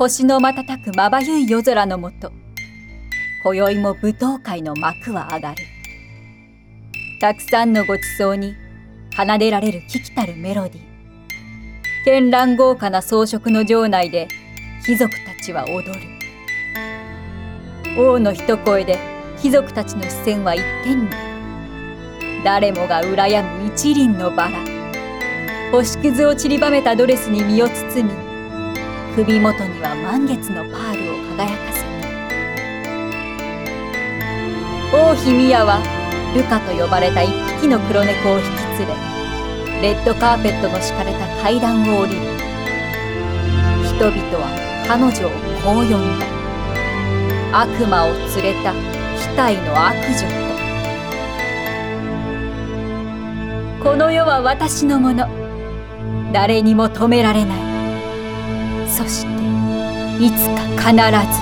星の瞬くまばゆい夜空のもと、今宵も舞踏会の幕は上がる。たくさんのごちそうに奏でられる聞きたるメロディー。絢爛豪華な装飾の場内で貴族たちは踊る。王の一声で貴族たちの視線は一点に。誰もが羨む一輪のバラ。星屑を散りばめたドレスに身を包み、首元には満月のパールを輝かせた。王妃ミヤはルカと呼ばれた一匹の黒猫を引き連れ、レッドカーペットの敷かれた階段を降りる。人々は彼女をこう呼んだ。悪魔を連れた額の悪女と。この世は私のもの。誰にも止められない。そしていつか必ず。